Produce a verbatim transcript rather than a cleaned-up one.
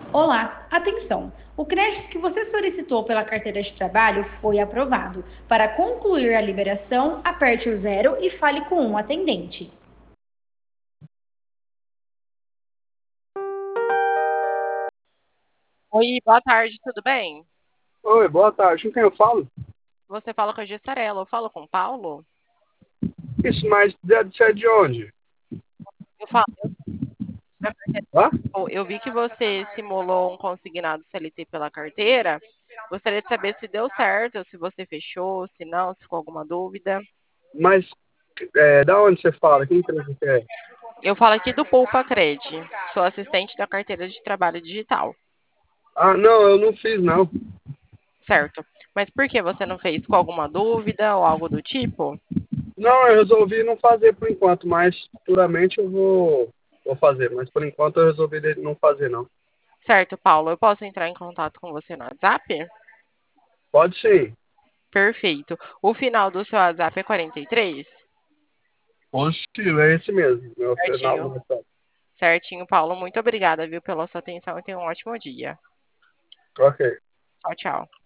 Olá, atenção! O crédito que você solicitou pela carteira de trabalho foi aprovado. Para concluir a liberação, aperte o zero e fale com um atendente. Oi, boa tarde, tudo bem? Oi, boa tarde. Com quem eu falo? Você fala com a Gessarela, eu falo com o Paulo? Isso, mas de- você é de onde? Eu falo, da carteira. Hã? Eu vi que você simulou um consignado C L T pela carteira. Gostaria de saber se deu certo, se você fechou, se não, se ficou alguma dúvida. Mas é, da onde você fala? Quem que você é? Eu falo aqui do Poupa Cred, sou assistente da carteira de trabalho digital, Ah, não, eu não fiz, não. certo? Mas por que você não fez? Com alguma dúvida ou algo do tipo? Não, eu resolvi não fazer por enquanto, mas futuramente eu vou, vou fazer. Mas por enquanto eu resolvi de- não fazer, não. Certo, Paulo, eu posso entrar em contato com você no WhatsApp? Pode sim. Perfeito. O final do seu WhatsApp é quarenta e três? Positivo, é esse mesmo. Meu final do Certinho. WhatsApp. Certinho, Paulo. Muito obrigada, viu, pela sua atenção e tenha um ótimo dia. Ok. Tchau, tchau.